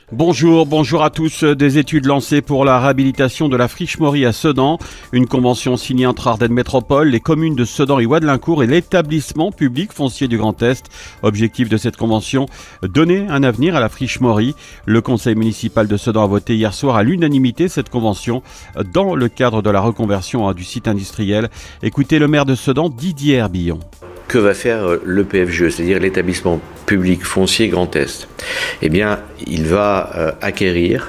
Bonjour à tous. Des études lancées pour la réhabilitation de la friche Maury à Sedan. Une convention signée entre Ardennes Métropole, les communes de Sedan et Ouadelincourt et l'établissement public foncier du Grand Est. Objectif de cette convention, donner un avenir à la friche Maury. Le conseil municipal de Sedan a voté hier soir à l'unanimité cette convention dans le cadre de la reconversion du site industriel. Écoutez le maire de Sedan, Didier Herbillon. Que va faire le PFGE, c'est-à-dire l'établissement public foncier Grand Est? Eh bien, il va acquérir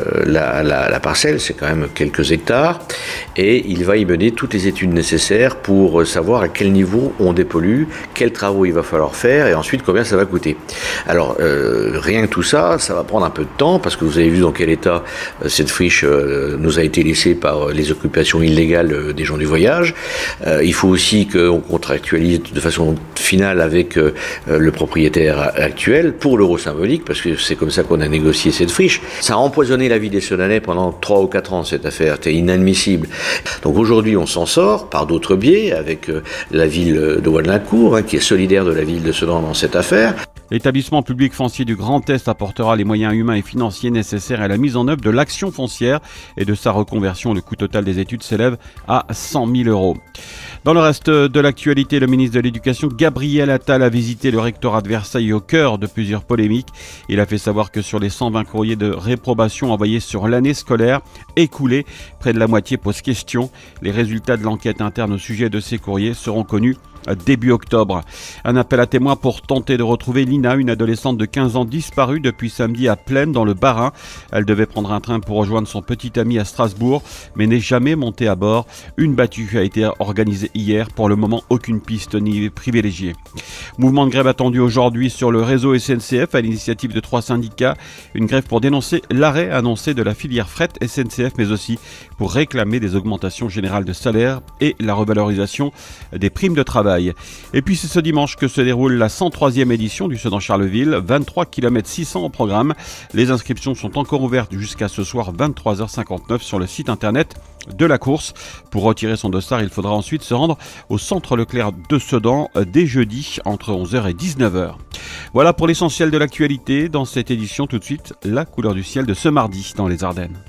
la parcelle, c'est quand même quelques hectares, et il va y mener toutes les études nécessaires pour savoir à quel niveau on dépollue, quels travaux il va falloir faire, et ensuite combien ça va coûter. Alors, rien que tout ça, ça va prendre un peu de temps, parce que vous avez vu dans quel état cette friche nous a été laissée par les occupations illégales des gens du voyage. Il faut aussi qu'on contractualise de façon finale avec le propriétaire actuel pour l'euro symbolique, parce que c'est comme ça qu'on a négocié cette friche. Ça a empoisonné la vie des Sedanais pendant 3 ou 4 ans, cette affaire. C'était inadmissible. Donc aujourd'hui, on s'en sort par d'autres biais, avec la ville de Ouadelincourt, qui est solidaire de la ville de Sedan dans cette affaire. L'établissement public foncier du Grand Est apportera les moyens humains et financiers nécessaires à la mise en œuvre de l'action foncière et de sa reconversion. Le coût total des études s'élève à 100 000 €. Dans le reste de l'actualité, le ministre de l'Éducation, Gabriel Attal, a visité le rectorat de Versailles au cœur de plusieurs polémiques. Il a fait savoir que sur les 120 courriers de réprobation envoyés sur l'année scolaire écoulée, près de la moitié pose question. Les résultats de l'enquête interne au sujet de ces courriers seront connus début octobre. Un appel à témoins pour tenter de retrouver Lina, une adolescente de 15 ans disparue depuis samedi à Plaine dans le Bas-Rhin. Elle devait prendre un train pour rejoindre son petit ami à Strasbourg, mais n'est jamais montée à bord. Une battue a été organisée hier. Pour le moment, aucune piste n'y est privilégiée. Mouvement de grève attendu aujourd'hui sur le réseau SNCF à l'initiative de 3 syndicats. Une grève pour dénoncer l'arrêt annoncé de la filière fret SNCF, mais aussi pour réclamer des augmentations générales de salaire et la revalorisation des primes de travail. Et puis c'est ce dimanche que se déroule la 103e édition du Sedan Charleville, 23 km 600 au programme. Les inscriptions sont encore ouvertes jusqu'à ce soir 23h59 sur le site internet de la course. Pour retirer son dossard, il faudra ensuite se rendre au centre Leclerc de Sedan dès jeudi entre 11h et 19h. Voilà pour l'essentiel de l'actualité dans cette édition. Tout de suite, la couleur du ciel de ce mardi dans les Ardennes.